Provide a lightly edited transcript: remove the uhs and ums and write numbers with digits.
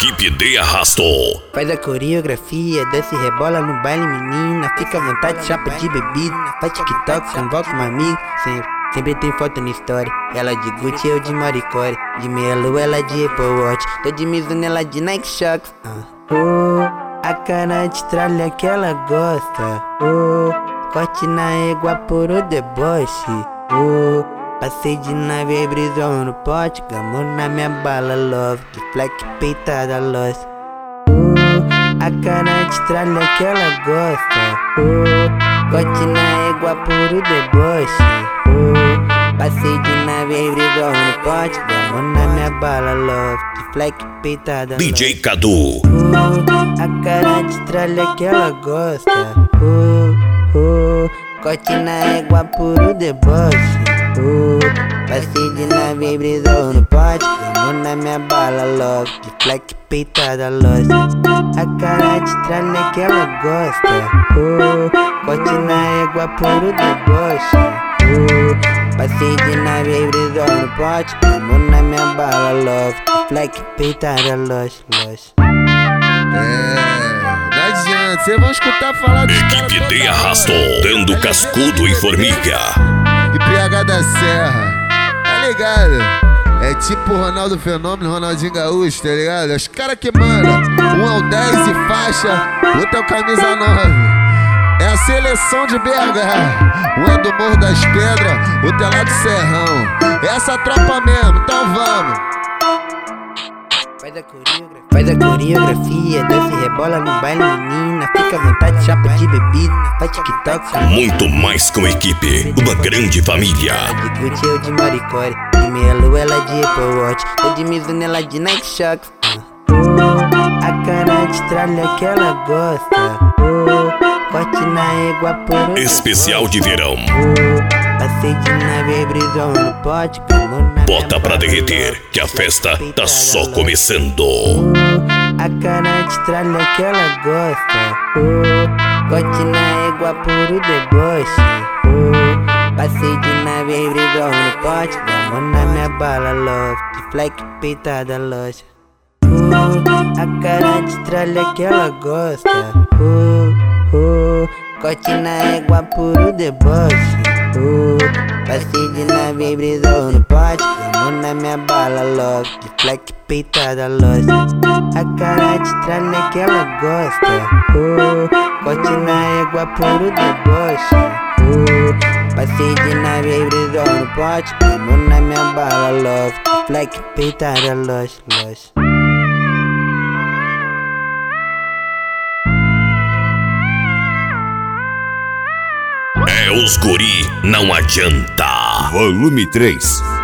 Equipe de arrasto. Faz a coreografia, desce e rebola no baile, menina. Fica à vontade, chapa de bebida. Faz TikTok, convoca um amigo. Sempre tem foto na história. Ela de Gucci, eu de Maricore. De meia lua, ela de Apple Watch. Tô de Mizuno, ela de Nike Shox. A cara de tralha que ela gosta. Corte na égua por o deboche. Passei de nave e brisou no pote. Gamou na minha bala, love. De fleck peitada, lost. A cara de tralha que ela gosta. Corte na égua por o deboche. Passei de nave e brisou no pote. Gamou na minha bala, love. De fleck peitada, DJ Cadu. A cara de tralha que ela gosta. Corte na égua por o deboche. Passei de nave e brisou no pote. Gamou na minha bala, love. De fleck peitada, lost. A cara de tralha que ela gosta. Corte na égua por o deboche. Passei de nave e brisou no pote. Gamou na minha bala, love. De fleck peitada, lost. Não adianta, cês vão escutar falar dos Equipe de arrasto, dando cascudo em formiga. E PH da Serra, tá ligado? É tipo Ronaldo Fenômeno, Ronaldinho Gaúcho, tá ligado? Os caras que mandam, um é o 10 e faixa, outro é o camisa 9. É a seleção de BH, um é do Morro das Pedras, outro é lá do Serrão. É essa tropa mesmo, então vamos. Faz a coreografia, desce e rebola no baile, menina. Fica à vontade, chapa de bebida. Faz TikTok, Muito mais que uma equipe, uma grande família. de Gucci, eu de Maricore. De meia lua, ela de Apple Watch. Tô de Mizuno, ela de Nike Shox. A cara de tralha que ela gosta. Corte na égua por o Especial de verão. Passei de nave e brisou no pote. Gamou na Bota minha pra bala, derreter, love. que a festa tá só começando. A cara de tralha que ela gosta. Corte na égua por o deboche. Passei de nave e brisou no pote. Gamou na minha bala, love. De fleck peitada, lost. A cara de tralha que ela gosta. Corte na égua por o deboche. Passei de nave e brisou no pote. Gamou na minha bala, love. De fleck peitada, lost. A cara de tralha que ela gosta. Corte na égua por o deboche. Passei de nave e brisou no pote. Gamou na minha bala, love. De fleck peitada, lost. É os guri, não adianta. Volume 3.